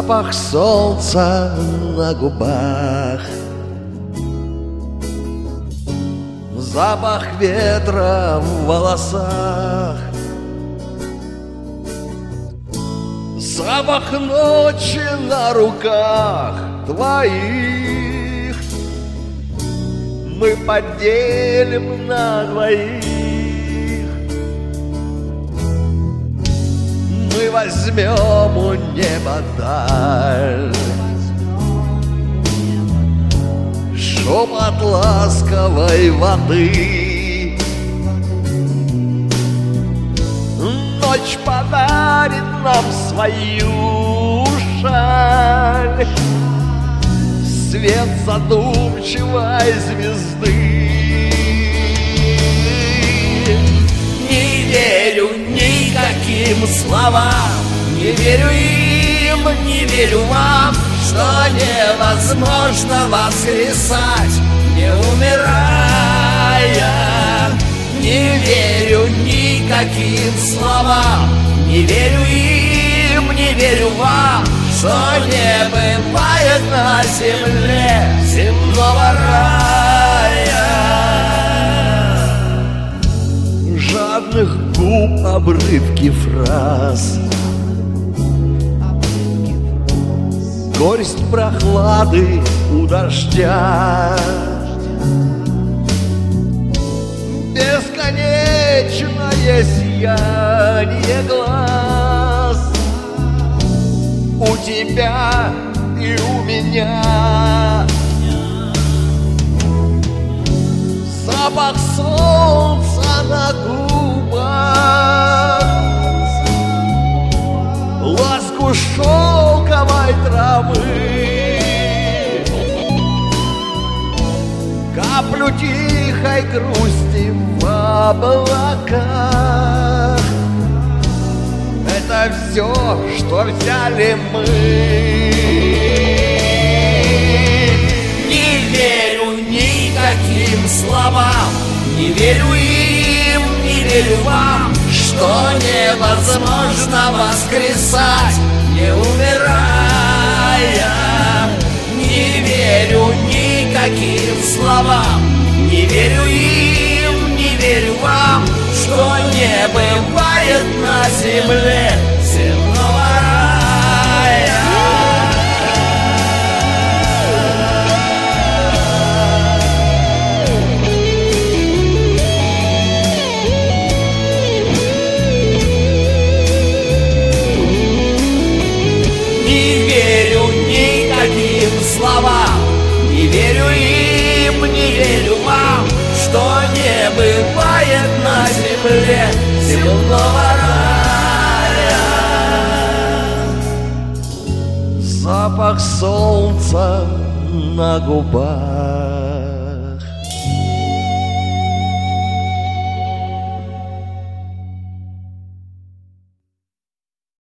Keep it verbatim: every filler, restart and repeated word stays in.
Запах солнца на губах, запах ветра в волосах, запах ночи на руках твоих. Мы поделим на двоих. Мы возьмем у неба даль, шепот ласковой воды. Ночь подарит нам свою шаль, свет задумчивой звезды. Не верю никаким словам, не верю им, не верю вам, что невозможно воскресать, не умирая. Не верю никаким словам, не верю им, не верю вам, что не бывает на земле земного рая. Жадных губ обрывки фраз, горсть прохлады у дождя, бесконечное сияние глаз у тебя и у меня. Запах солнца на губах, ласку шелковой травы, каплю тихой грусти в облаках. Это все, что взяли мы. Не верю никаким словам, не верю им, не верю вам, что невозможно воскресать, не умирая. Не верю никаким словам, не верю им, не верю вам, что не бывает на земле земного рая. Не верю никаким словам, не верю им, не верю вам, что не бывает на земле земного рая. Запах солнца на губах,